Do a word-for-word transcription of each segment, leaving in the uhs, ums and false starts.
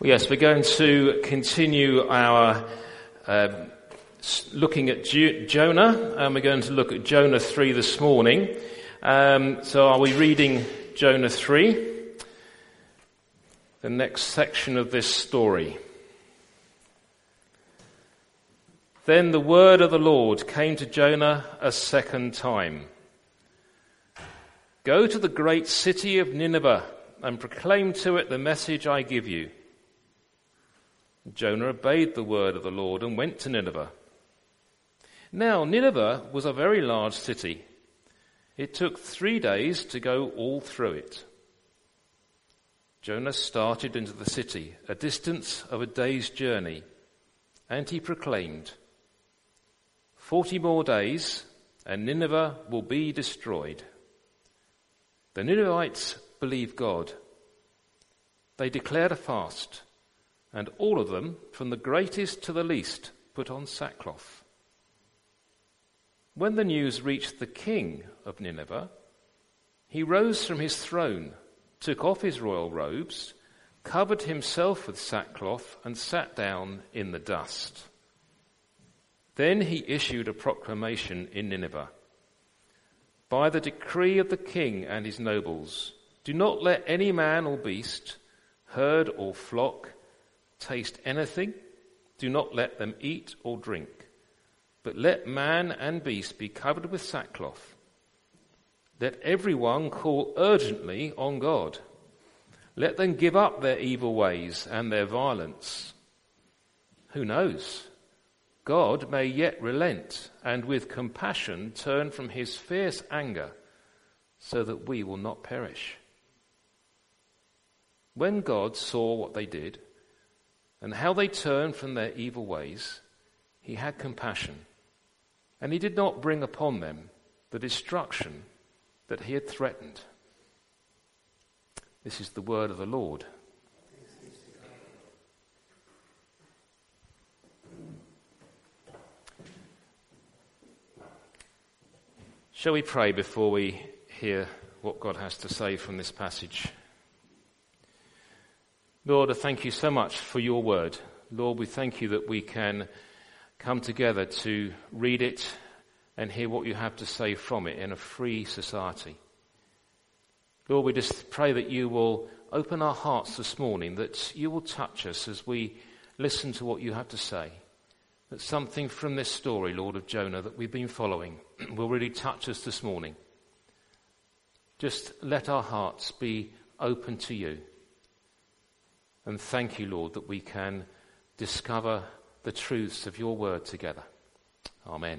Well, yes, we're going to continue our uh, looking at Ju- Jonah, and we're going to look at Jonah three this morning. Um, so are we reading Jonah three? The next section of this story. Then the word of the Lord came to Jonah a second time. Go to the great city of Nineveh and proclaim to it the message I give you. Jonah obeyed the word of the Lord and went to Nineveh. Now Nineveh was a very large city. It took three days to go all through it. Jonah started into the city, a distance of a day's journey, and he proclaimed, Forty more days, and Nineveh will be destroyed. The Ninevites believed God. They declared a fast, and all of them, from the greatest to the least, put on sackcloth. When the news reached the king of Nineveh, he rose from his throne, took off his royal robes, covered himself with sackcloth, and sat down in the dust. Then he issued a proclamation in Nineveh. By the decree of the king and his nobles, do not let any man or beast, herd or flock, taste anything. Do not let them eat or drink. But let man and beast be covered with sackcloth. Let everyone call urgently on God. Let them give up their evil ways and their violence. Who knows? God may yet relent and with compassion turn from his fierce anger so that we will not perish. When God saw what they did and how they turned from their evil ways, he had compassion, and he did not bring upon them the destruction that he had threatened. This is the word of the Lord. Shall we pray before we hear what God has to say from this passage? Lord, I thank you so much for your word. Lord, we thank you that we can come together to read it and hear what you have to say from it in a free society. Lord, we just pray that you will open our hearts this morning, that you will touch us as we listen to what you have to say. That something from this story, Lord, of Jonah that we've been following will really touch us this morning. Just let our hearts be open to you. And thank you, Lord, that we can discover the truths of your word together. Amen.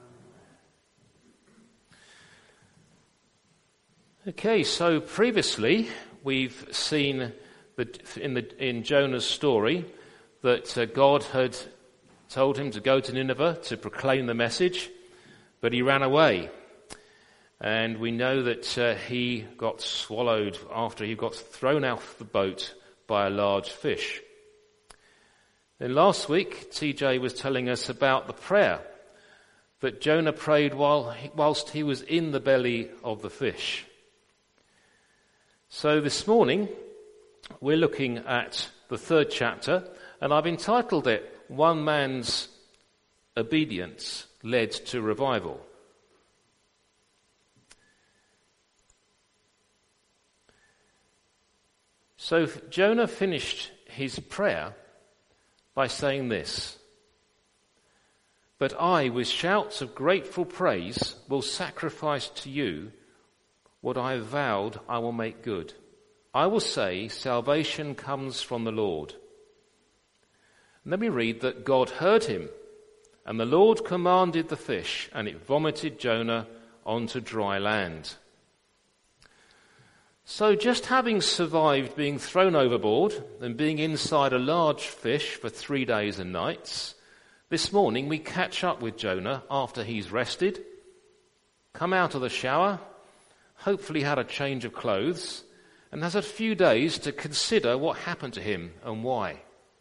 Okay, so previously we've seen that in the in Jonah's story that uh, God had told him to go to Nineveh to proclaim the message, but he ran away. And we know that uh, he got swallowed after he got thrown off the boat by a large fish. Then last week, T J was telling us about the prayer that Jonah prayed while whilst he was in the belly of the fish. So this morning, we're looking at the third chapter, and I've entitled it, One Man's Obedience Led to Revival. So Jonah finished his prayer by saying this, But I, with shouts of grateful praise, will sacrifice to you what I have vowed I will make good. I will say, salvation comes from the Lord. And then we read that God heard him, and the Lord commanded the fish, and it vomited Jonah onto dry land. So just having survived being thrown overboard and being inside a large fish for three days and nights, this morning we catch up with Jonah after he's rested, come out of the shower, hopefully had a change of clothes, and has a few days to consider what happened to him and why.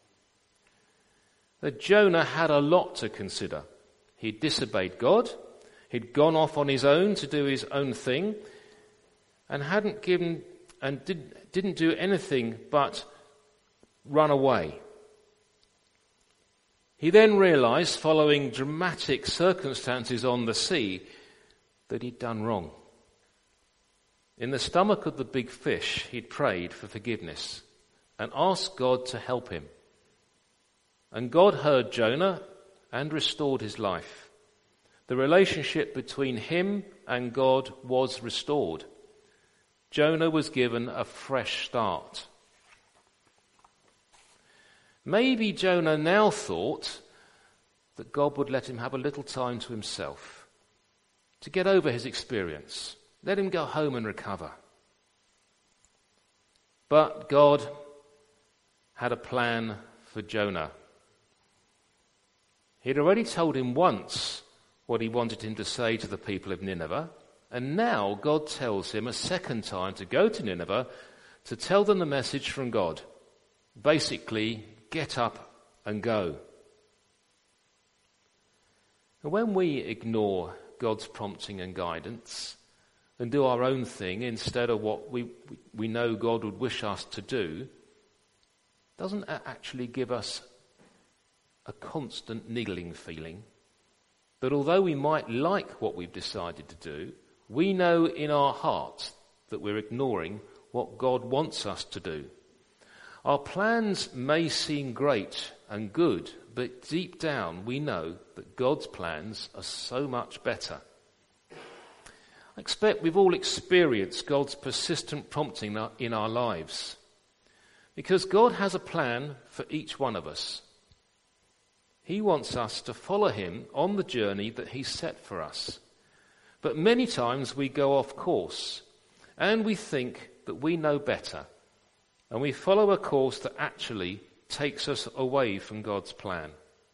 That Jonah had a lot to consider. He'd disobeyed God, he'd gone off on his own to do his own thing, and hadn't given and did, didn't do anything but run away. He then realized, following dramatic circumstances on the sea, that he'd done wrong. In the stomach of the big fish, he'd prayed for forgiveness and asked God to help him. And God heard Jonah and restored his life. The relationship between him and God was restored. Jonah was given a fresh start. Maybe Jonah now thought that God would let him have a little time to himself, to get over his experience. Let him go home and recover. But God had a plan for Jonah. He'd already told him once what he wanted him to say to the people of Nineveh, and now God tells him a second time to go to Nineveh to tell them the message from God. Basically, get up and go. And when we ignore God's prompting and guidance and do our own thing instead of what we, we know God would wish us to do, doesn't that actually give us a constant niggling feeling that although we might like what we've decided to do, we know in our hearts that we're ignoring what God wants us to do? Our plans may seem great and good, but deep down we know that God's plans are so much better. I expect we've all experienced God's persistent prompting in our lives, because God has a plan for each one of us. He wants us to follow him on the journey that he set for us. But many times we go off course and we think that we know better, and we follow a course that actually takes us away from God's plan.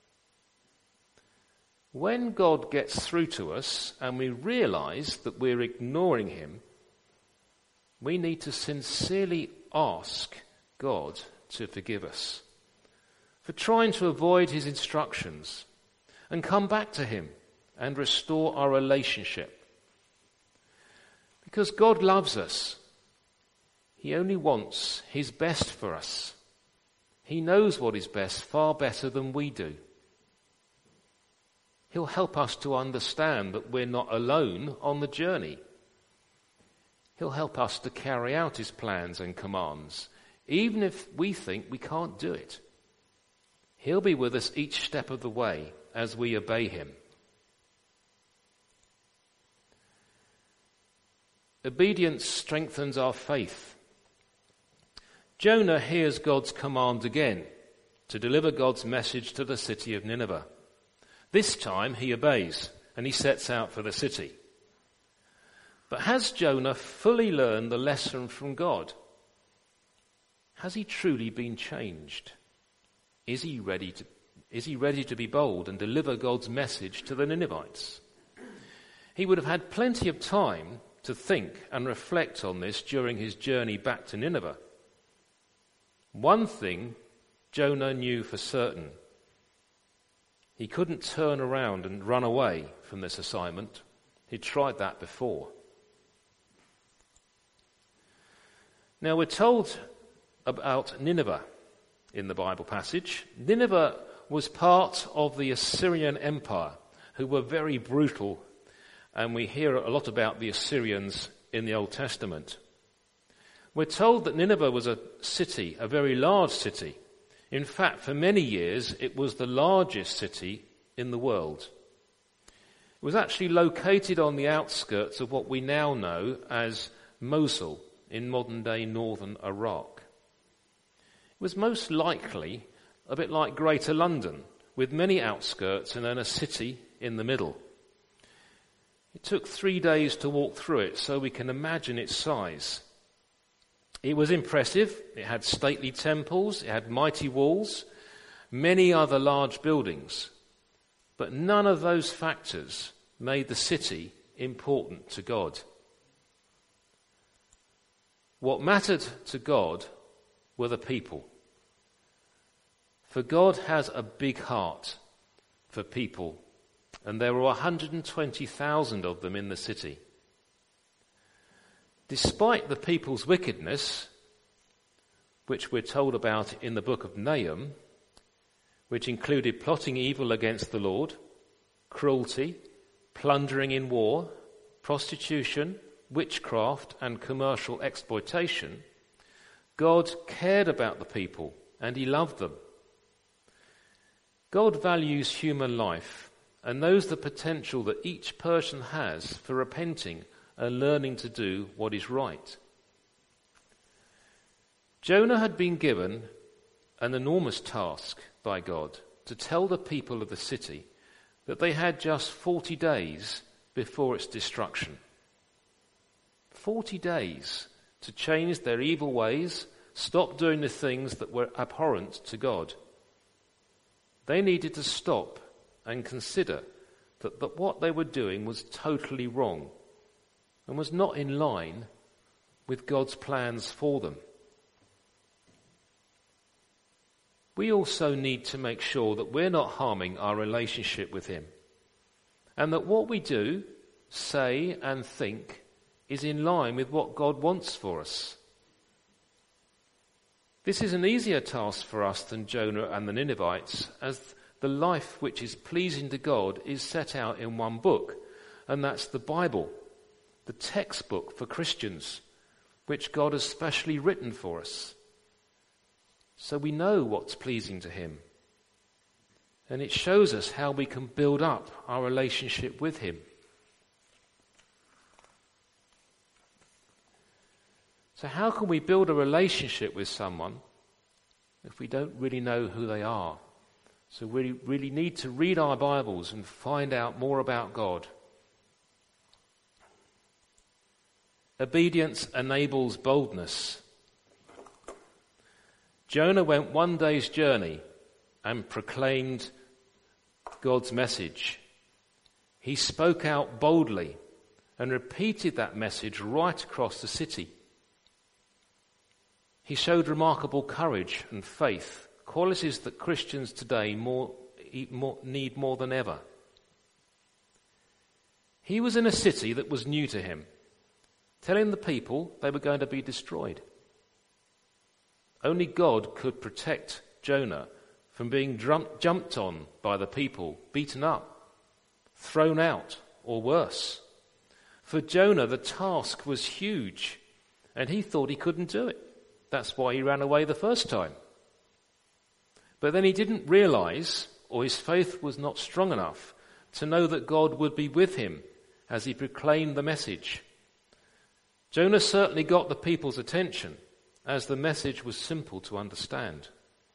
When God gets through to us and we realize that we're ignoring him, we need to sincerely ask God to forgive us for trying to avoid his instructions and come back to him and restore our relationship. Because God loves us. He only wants his best for us. He knows what is best far better than we do. He'll help us to understand that we're not alone on the journey. He'll help us to carry out his plans and commands, even if we think we can't do it. He'll be with us each step of the way as we obey him. Obedience strengthens our faith. Jonah hears God's command again to deliver God's message to the city of Nineveh. This time he obeys and he sets out for the city. But has Jonah fully learned the lesson from God? Has he truly been changed? Is he ready to, is he ready to be bold and deliver God's message to the Ninevites? He would have had plenty of time to think and reflect on this during his journey back to Nineveh. One thing Jonah knew for certain: he couldn't turn around and run away from this assignment. He'd tried that before. Now we're told about Nineveh in the Bible passage. Nineveh was part of the Assyrian Empire, who were very brutal, and we hear a lot about the Assyrians in the Old Testament. We're told that Nineveh was a city, a very large city. In fact, for many years, it was the largest city in the world. It was actually located on the outskirts of what we now know as Mosul in modern-day northern Iraq. It was most likely a bit like Greater London, with many outskirts and then a city in the middle. It took three days to walk through it, so we can imagine its size. It was impressive. It had stately temples, it had mighty walls, many other large buildings. But none of those factors made the city important to God. What mattered to God were the people. For God has a big heart for people, and there were one hundred twenty thousand of them in the city. Despite the people's wickedness, which we're told about in the book of Nahum, which included plotting evil against the Lord, cruelty, plundering in war, prostitution, witchcraft, and commercial exploitation, God cared about the people and he loved them. God values human life and knows the potential that each person has for repenting and learning to do what is right. Jonah had been given an enormous task by God to tell the people of the city that they had just forty days before its destruction. Forty days to change their evil ways, stop doing the things that were abhorrent to God. They needed to stop and consider that, that what they were doing was totally wrong and was not in line with God's plans for them. We also need to make sure that we're not harming our relationship with him, and that what we do, say and think is in line with what God wants for us. This is an easier task for us than Jonah and the Ninevites, as the life which is pleasing to God is set out in one book, and that's the Bible, the textbook for Christians, which God has specially written for us. So we know what's pleasing to him. And it shows us how we can build up our relationship with him. So how can we build a relationship with someone if we don't really know who they are? So we really need to read our Bibles and find out more about God. Obedience enables boldness. Jonah went one day's journey and proclaimed God's message. He spoke out boldly and repeated that message right across the city. He showed remarkable courage and faith, qualities that Christians today more, more, need more than ever. He was in a city that was new to him, telling the people they were going to be destroyed. Only God could protect Jonah from being drum- jumped on by the people, beaten up, thrown out, or worse. For Jonah, the task was huge, and he thought he couldn't do it. That's why he ran away the first time. But then he didn't realize, or his faith was not strong enough, to know that God would be with him as he proclaimed the message. Jonah certainly got the people's attention, as the message was simple to understand.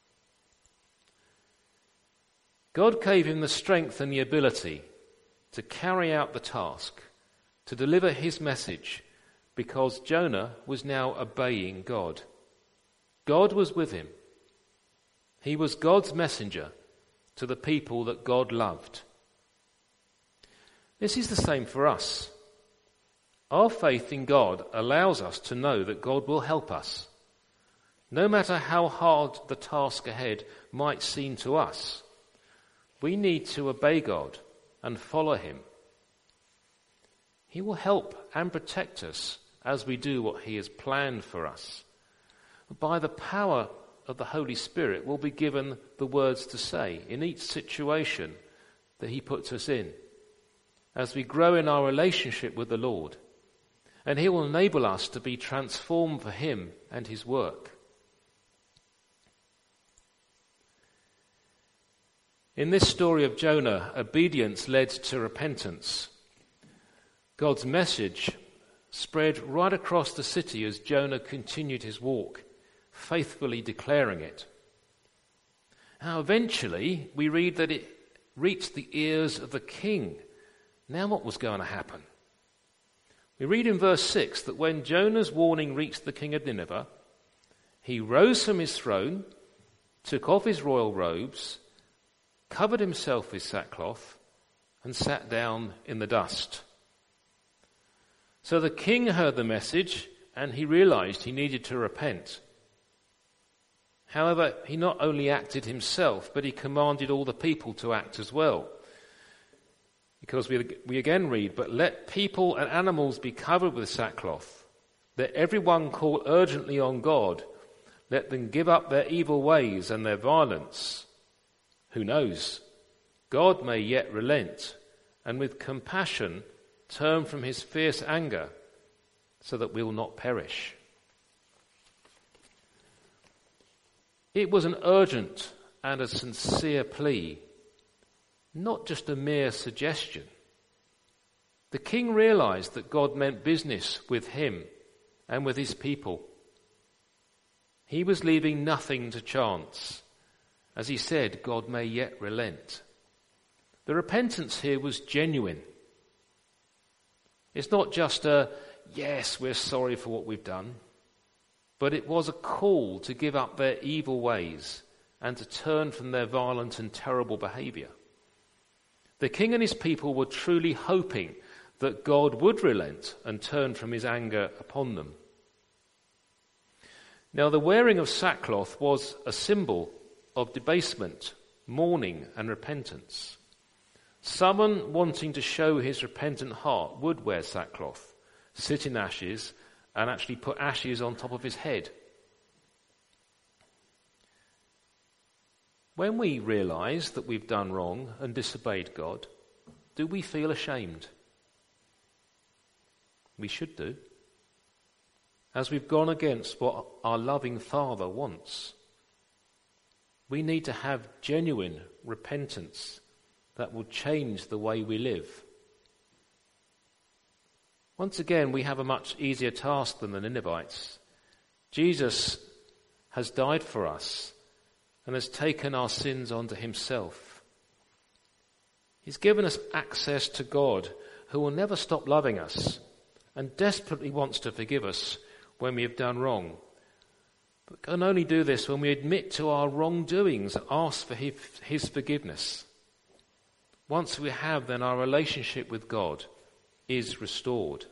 God gave him the strength and the ability to carry out the task, to deliver his message, because Jonah was now obeying God. God was with him. He was God's messenger to the people that God loved. This is the same for us. Our faith in God allows us to know that God will help us. No matter how hard the task ahead might seem to us, we need to obey God and follow him. He will help and protect us as we do what he has planned for us. By the power of the Holy Spirit, we'll be given the words to say in each situation that he puts us in, as we grow in our relationship with the Lord. And he will enable us to be transformed for him and his work. In this story of Jonah, obedience led to repentance. God's message spread right across the city as Jonah continued his walk, faithfully declaring it. Now eventually we read that it reached the ears of the king. Now what was going to happen? We read in verse six that when Jonah's warning reached the king of Nineveh, he rose from his throne, took off his royal robes, covered himself with sackcloth, and sat down in the dust. So the king heard the message, and he realized he needed to repent. However, he not only acted himself, but he commanded all the people to act as well. Because we, we again read, "But let people and animals be covered with sackcloth. Let everyone call urgently on God. Let them give up their evil ways and their violence. Who knows? God may yet relent and with compassion turn from his fierce anger so that we will not perish. It was an urgent and a sincere plea, not just a mere suggestion. The king realized that God meant business with him and with his people. He was leaving nothing to chance. As he said, God may yet relent. The repentance here was genuine. It's not just a, yes, we're sorry for what we've done, but it was a call to give up their evil ways and to turn from their violent and terrible behavior. The king and his people were truly hoping that God would relent and turn from his anger upon them. Now, the wearing of sackcloth was a symbol of debasement, mourning, and repentance. Someone wanting to show his repentant heart would wear sackcloth, sit in ashes, and actually put ashes on top of his head. When we realize that we've done wrong and disobeyed God, do we feel ashamed? We should do, as we've gone against what our loving Father wants. We need to have genuine repentance that will change the way we live. Once again, we have a much easier task than the Ninevites. Jesus has died for us and has taken our sins onto himself. He's given us access to God, who will never stop loving us and desperately wants to forgive us when we have done wrong. But can only do this when we admit to our wrongdoings and ask for his, his forgiveness. Once we have, then our relationship with God is restored.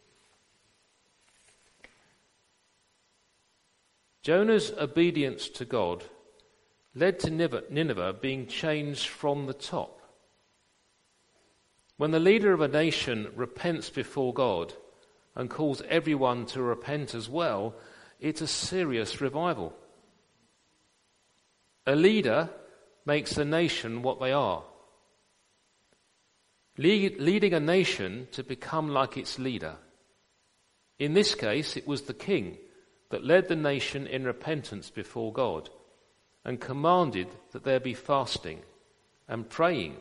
Jonah's obedience to God led to Nineveh being changed from the top. When the leader of a nation repents before God and calls everyone to repent as well, it's a serious revival. A leader makes a nation what they are. Lead, leading a nation to become like its leader. In this case, it was the king that led the nation in repentance before God and commanded that there be fasting and praying.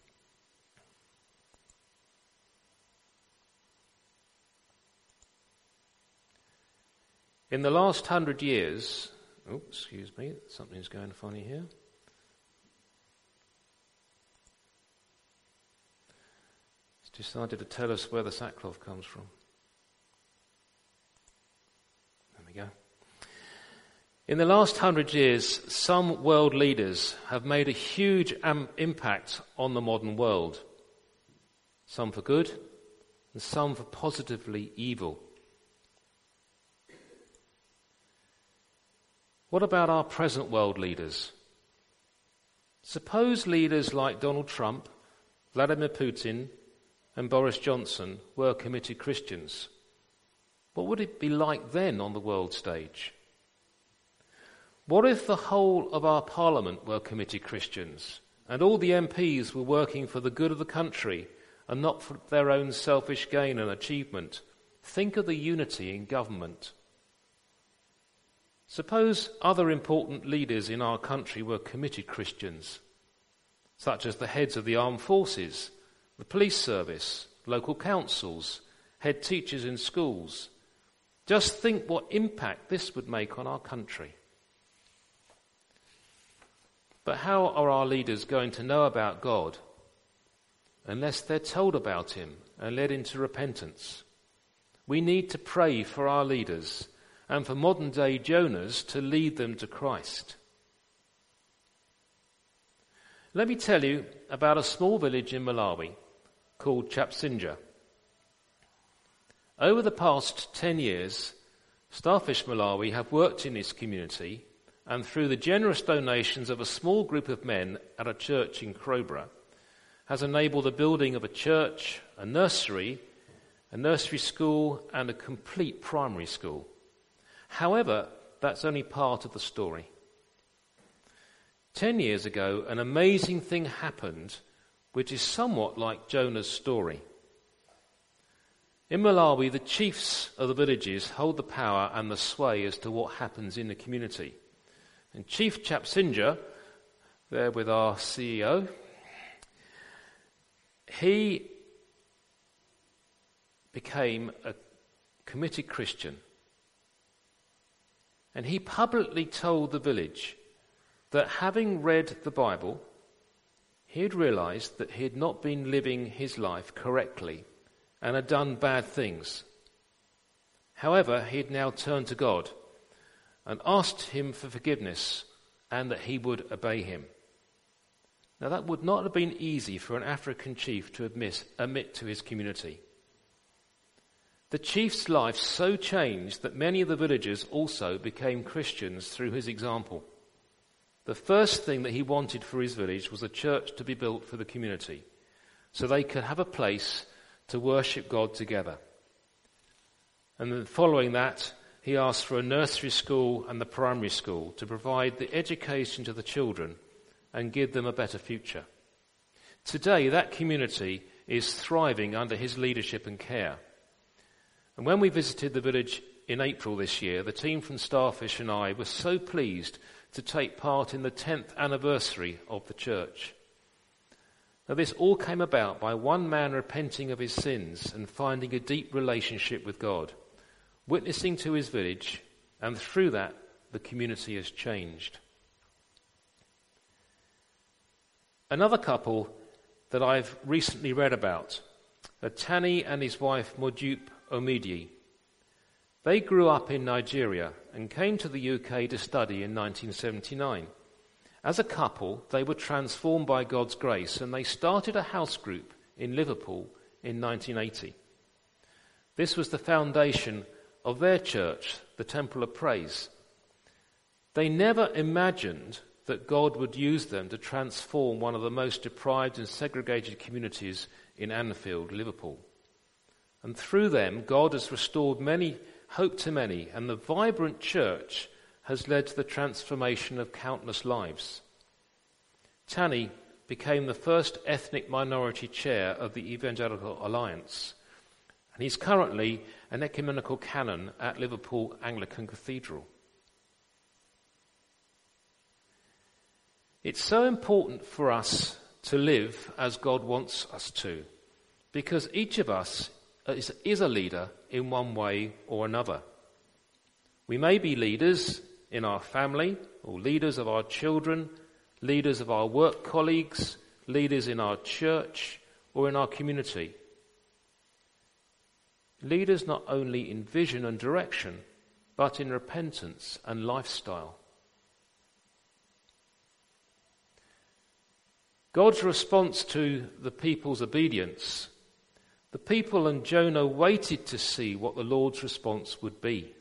In the last hundred years, oh, excuse me, something's going funny here. It's decided to tell us where the sackcloth comes from. There we go. In the last hundred years, some world leaders have made a huge am- impact on the modern world. Some for good, and some for positively evil. What about our present world leaders? Suppose leaders like Donald Trump, Vladimir Putin, and Boris Johnson were committed Christians. What would it be like then on the world stage? What if the whole of our parliament were committed Christians and all the M Ps were working for the good of the country and not for their own selfish gain and achievement? Think of the unity in government. Suppose other important leaders in our country were committed Christians, such as the heads of the armed forces, the police service, local councils, head teachers in schools. Just think what impact this would make on our country. But how are our leaders going to know about God unless they're told about him and led into repentance? We need to pray for our leaders and for modern-day Jonahs to lead them to Christ. Let me tell you about a small village in Malawi called Chapsinja. Over the past ten years, Starfish Malawi have worked in this community, and through the generous donations of a small group of men at a church in Crowborough, has enabled the building of a church, a nursery, a nursery school, and a complete primary school. However, that's only part of the story. Ten years ago, an amazing thing happened, which is somewhat like Jonah's story. In Malawi, the chiefs of the villages hold the power and the sway as to what happens in the community. And Chief Chapsinja, there with our C E O, he became a committed Christian. And he publicly told the village that having read the Bible, he had realized that he had not been living his life correctly and had done bad things. However, he had now turned to God and asked him for forgiveness and that he would obey him. Now, that would not have been easy for an African chief to admit, admit to his community. The chief's life so changed that many of the villagers also became Christians through his example. The first thing that he wanted for his village was a church to be built for the community, so they could have a place to worship God together. And then following that, he asked for a nursery school and the primary school to provide the education to the children and give them a better future. Today, that community is thriving under his leadership and care. And when we visited the village in April this year, the team from Starfish and I were so pleased to take part in the tenth anniversary of the church. Now, this all came about by one man repenting of his sins and finding a deep relationship with God, witnessing to his village, and through that, the community has changed. Another couple that I've recently read about are Tani and his wife Modupe Omidi. They grew up in Nigeria and came to the U K to study in nineteen seventy-nine. As a couple, they were transformed by God's grace and they started a house group in Liverpool in nineteen eighty. This was the foundation of their church, the Temple of Praise. They never imagined that God would use them to transform one of the most deprived and segregated communities in Anfield, Liverpool. And through them, God has restored many, hope to many, and the vibrant church has led to the transformation of countless lives. Tani became the first ethnic minority chair of the Evangelical Alliance, and he's currently an ecumenical canon at Liverpool Anglican Cathedral. It's so important for us to live as God wants us to, because each of us is, is a leader in one way or another. We may be leaders in our family, or leaders of our children, leaders of our work colleagues, leaders in our church, or in our community. Leaders not only in vision and direction, but in repentance and lifestyle. God's response to the people's obedience, the people and Jonah waited to see what the Lord's response would be.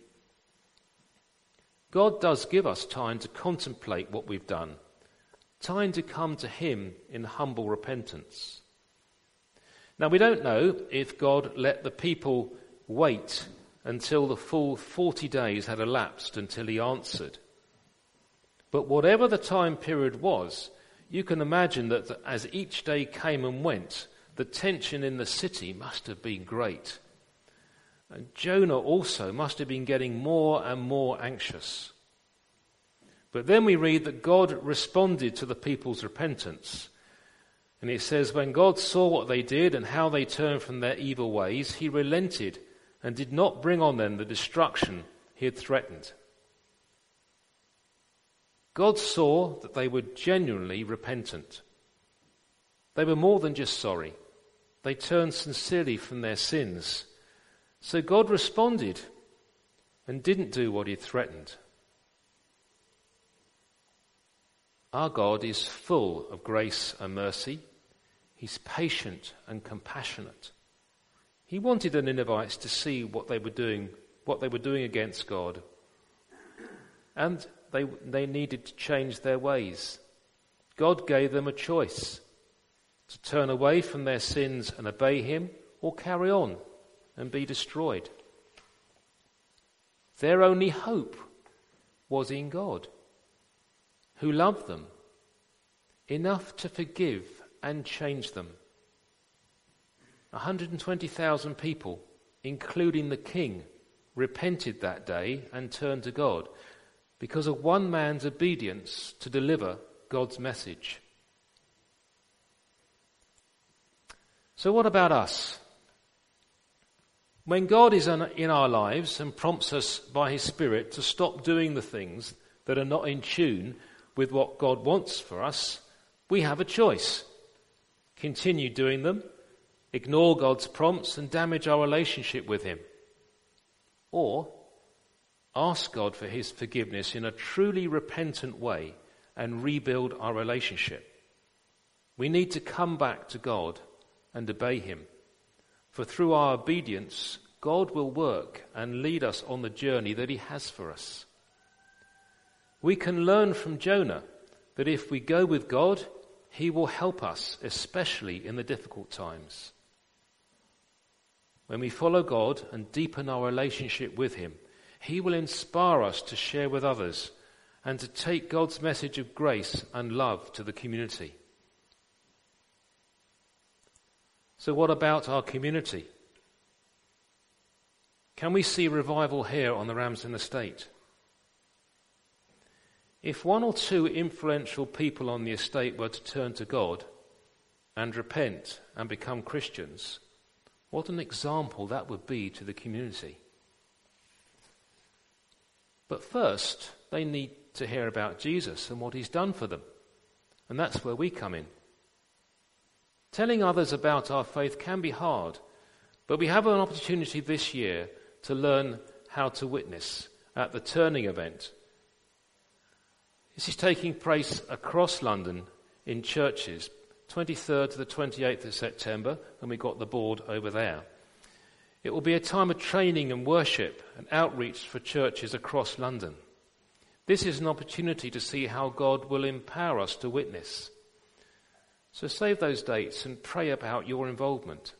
God does give us time to contemplate what we've done, time to come to him in humble repentance. Now, we don't know if God let the people wait until the full forty days had elapsed until he answered. But whatever the time period was, you can imagine that as each day came and went, the tension in the city must have been great. And Jonah also must have been getting more and more anxious. But then we read that God responded to the people's repentance. And it says, when God saw what they did and how they turned from their evil ways, he relented and did not bring on them the destruction he had threatened. God saw that they were genuinely repentant. They were more than just sorry. They turned sincerely from their sins. So God responded and didn't do what he had threatened. Our God is full of grace and mercy. He's patient and compassionate. He wanted the Ninevites to see what they were doing, what they were doing against God. And they, they needed to change their ways. God gave them a choice to turn away from their sins and obey him, or carry on and be destroyed. Their only hope was in God, who loved them enough to forgive and change them. one hundred twenty thousand people, including the king, repented that day and turned to God because of one man's obedience to deliver God's message. So what about us? When God is in our lives and prompts us by his Spirit to stop doing the things that are not in tune with what God wants for us, we have a choice. Continue doing them, ignore God's prompts and damage our relationship with him. Or ask God for his forgiveness in a truly repentant way and rebuild our relationship. We need to come back to God and obey him. For through our obedience, God will work and lead us on the journey that he has for us. We can learn from Jonah that if we go with God, he will help us, especially in the difficult times. When we follow God and deepen our relationship with him, he will inspire us to share with others and to take God's message of grace and love to the community. So what about our community? Can we see revival here on the Ramsden estate? If one or two influential people on the estate were to turn to God and repent and become Christians, what an example that would be to the community. But first, they need to hear about Jesus and what he's done for them. And that's where we come in. Telling others about our faith can be hard, but we have an opportunity this year to learn how to witness at the Turning event. This is taking place across London in churches, twenty-third to the twenty-eighth of September, and we've got the board over there. It will be a time of training and worship and outreach for churches across London. This is an opportunity to see how God will empower us to witness. So save those dates and pray about your involvement.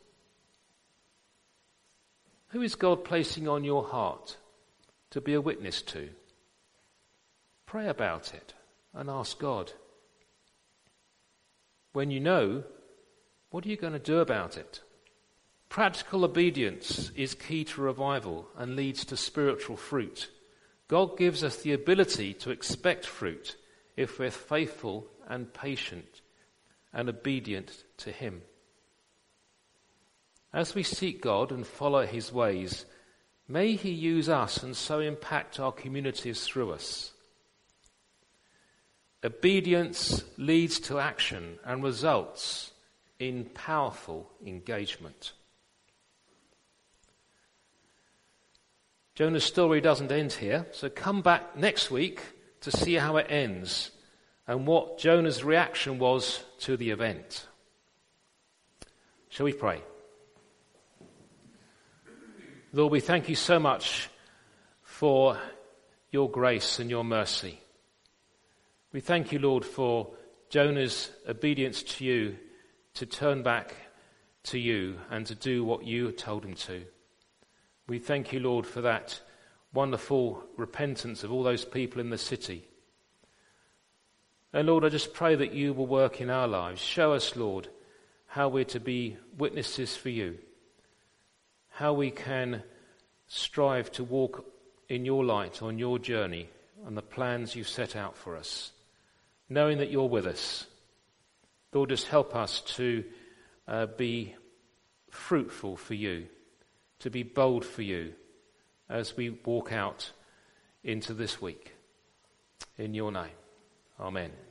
Who is God placing on your heart to be a witness to? Pray about it and ask God. When you know, what are you going to do about it? Practical obedience is key to revival and leads to spiritual fruit. God gives us the ability to expect fruit if we're faithful and patient and obedient to him. As we seek God and follow his ways, may he use us and so impact our communities through us. Obedience leads to action and results in powerful engagement. Jonah's story doesn't end here, so come back next week to see how it ends and what Jonah's reaction was to the event. Shall we pray? Lord, we thank you so much for your grace and your mercy. We thank you, Lord, for Jonah's obedience to you, to turn back to you and to do what you told him to. We thank you, Lord, for that wonderful repentance of all those people in the city. And Lord, I just pray that you will work in our lives. Show us, Lord, how we're to be witnesses for you, how we can strive to walk in your light on your journey and the plans you've set out for us, knowing that you're with us. Lord, just help us to uh, be fruitful for you, to be bold for you as we walk out into this week. In your name, amen.